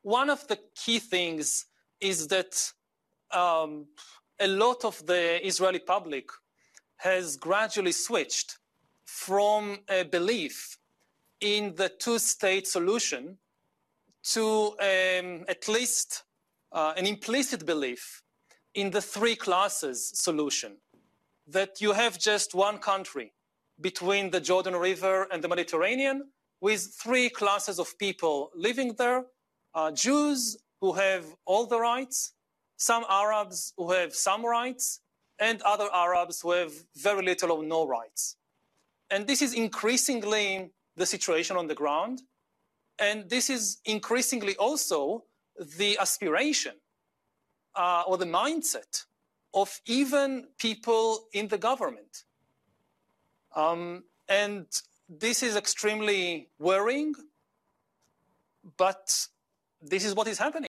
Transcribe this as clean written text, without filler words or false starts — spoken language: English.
one of the key things is that a lot of the Israeli public has gradually switched from a belief in the two-state solution to at least an implicit belief in the three classes solution, that you have just one country between the Jordan River and the Mediterranean with three classes of people living there, Jews who have all the rights, some Arabs who have some rights, and other Arabs who have very little or no rights. And this is increasingly the situation on the ground. And this is increasingly also the aspiration or the mindset of even people in the government. And this is extremely worrying, but this is what is happening.